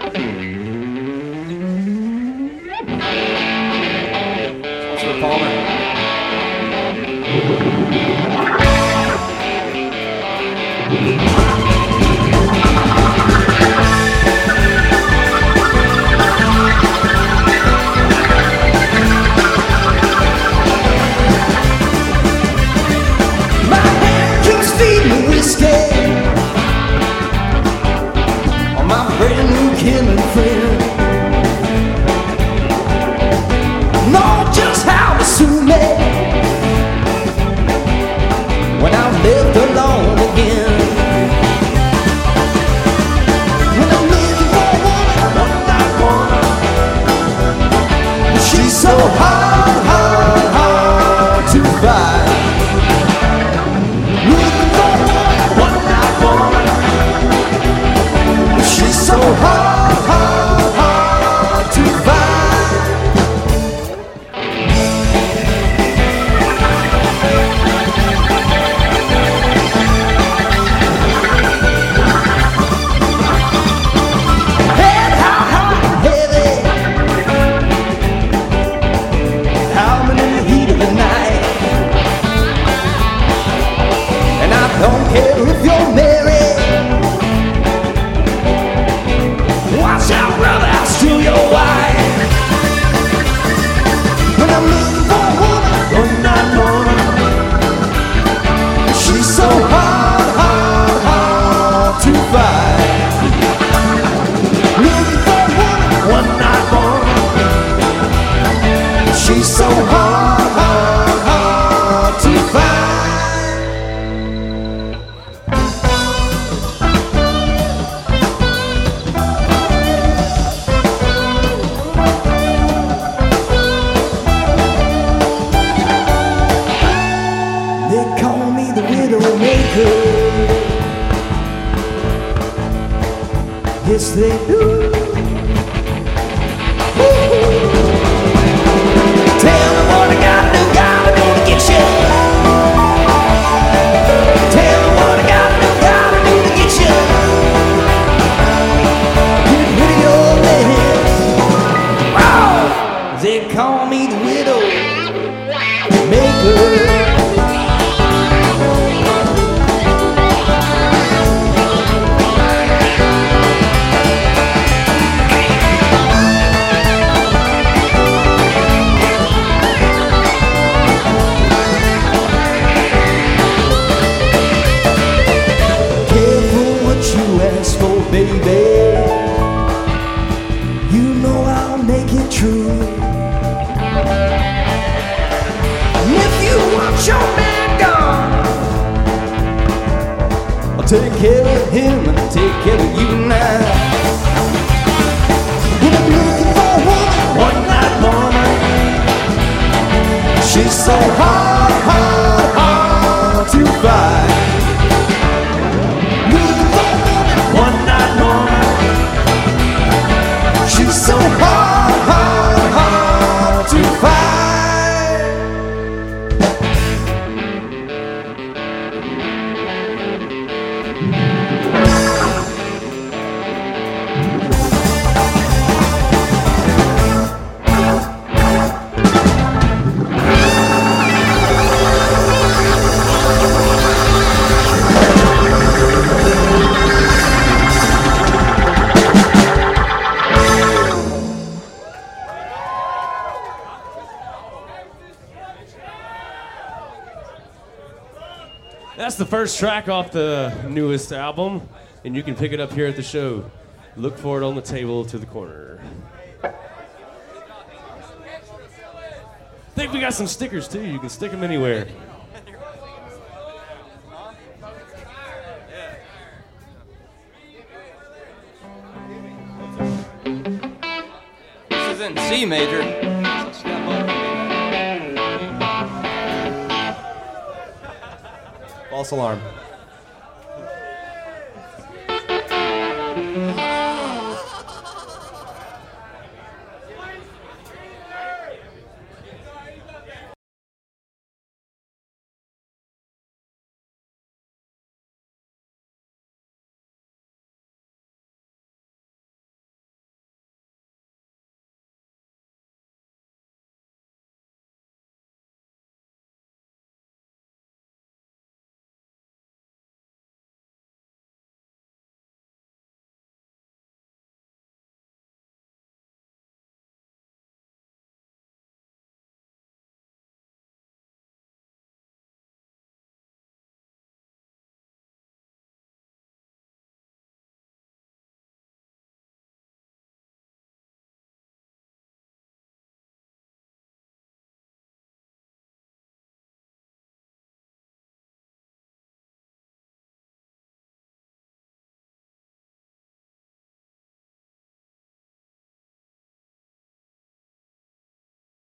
What's for Palmer? My hand keeps feeding whiskey on my brand new killing friend. Know just how to sue me when I'm left alone again. When I'm looking for a woman, one night woman, she's so hard, hard, hard to find. Looking for a one night woman, she's so hard, hard, hard to find. Head high, heavy, howling in the heat of the night. And I don't care if you're married. Watch out, brother, I'll steal your wife. When I'm looking for a woman, one night woman, she's so hard, hard, hard to find. Looking for a woman, one night woman, she's so hard, hard, hard to find. They call me the widow maker. Yes, they do. Woo. Tell me what I gotta do to get you. Tell me what I gotta do to get you. Get rid of your man. Wow. They call me the widow maker. Careful what you ask for, baby. You know I'll make it true. And if you want your man gone, I'll take care of him and I'll take care of you now. When I'm looking for a woman, one night woman, she's so hard, hard, hard to find. Looking for a woman, one night woman, she's so hard, hard, hard to find. That's the first track off the newest album, and you can pick it up here at the show. Look for it on the table to the corner. I think we got some stickers too. You can stick them anywhere. This is in C major. False alarm.